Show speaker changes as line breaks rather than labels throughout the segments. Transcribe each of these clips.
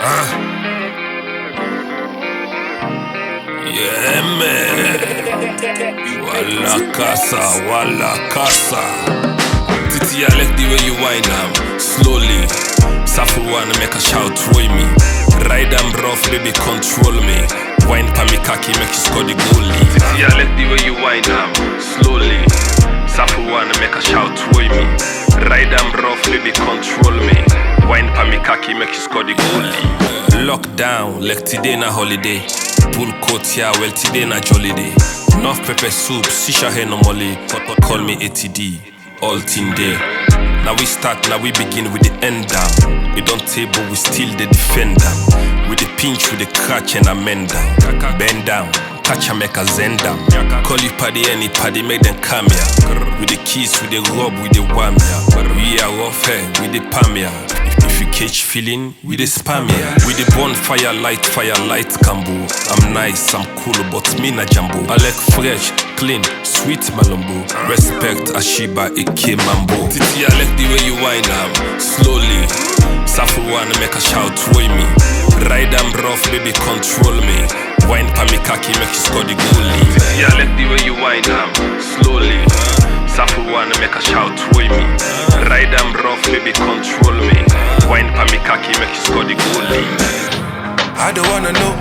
Yeah, man. Walla casa. Titi, I like the way you whine slowly. Safu wanna make a shout, Roy me. Ride am rough, baby, control me. Wine pa mi kaki, make you score the goalie. Titi, I like the way you whine slowly. Safu wanna make a shout, Roy me. Ride am rough, baby, control me. Wine pa mi kaki, make you score the goalie. Lockdown, like today na holiday. Pull coat here, well today na jolly day. Enough pepper soup, sisha hey no molly. Call me ATD, all team day. Now we start, now we begin with the end down. We don't table, we still the defender. With the pinch, with the catch and amend down. Bend down, catch and make a zen down. Call you paddy, any paddy, make them come here. With the keys, with the rub, with the wham ya. We are off here, with the pam ya. If you catch feeling, with the spam ya. With the bonfire light, cambo. I'm nice, I'm cool, but me na jambo. I like fresh, clean, sweet malumbo. Respect Ashiba, Ike Mambo. Titi, I like the way you whine slowly. Safu wanna make a shout, Roy me. Ride am rough, baby, control me. Wine pa mi kaki, make you score the goalie. Titi, I like the way you whine slowly. Safu wanna make a shout, Roy me. Ride am rough, baby, control me. Wine pa mi kaki, make you score the goalie.
I don't wanna know.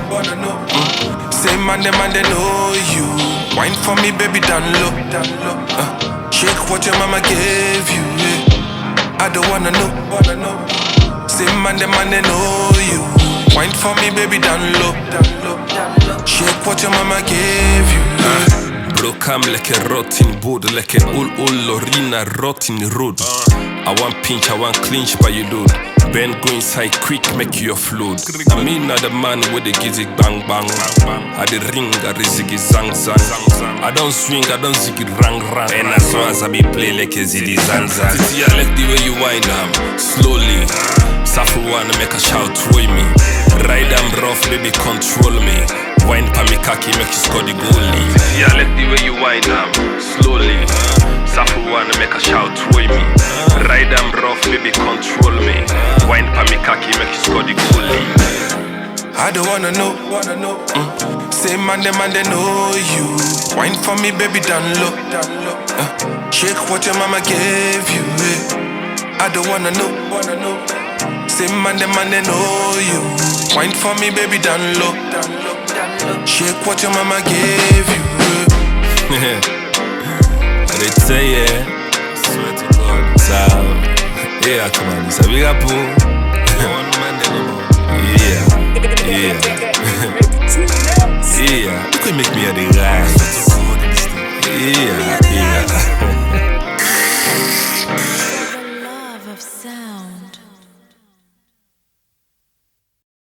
Say man, they know you. Wine for me, baby, down low. Shake what your mama gave you. I don't wanna know. Say man, they know you. Wine for me, baby, down low. Shake what your mama gave you.
Broke am like a rotten board, like a old Lorena rotten road. I want pinch, I want clinch by you dude. Ben go inside quick, make you offload. I mean not the man with the gizzy bang bang. I the ring, I the ziggy zang zang. I don't swing, I don't ziggy rang rang. And as long as I be play like a ziddy zang zang. Titi, I like the way you whine slowly. Safu wanna make a shout, Roy me. Ride am rough, baby, control me. Wine pa mi kaki, make you score the goalie. Titi, I like the way you whine slowly. Safu wanna make a shout, Roy me. Ride am rough, baby, control me. Wine pa mi kaki, make you score the goalie.
I don't wanna know. Say man, they know you. Wine for me, baby, down low. Shake what your mama gave you. I don't wanna know. Say man, they know you. Wine for me, baby, down low. Shake what your mama gave you.
They say yeah. Swear to God. So yeah, come on, it's a big apple. Yeah. You could make me a the right. Yeah.
The love of sound.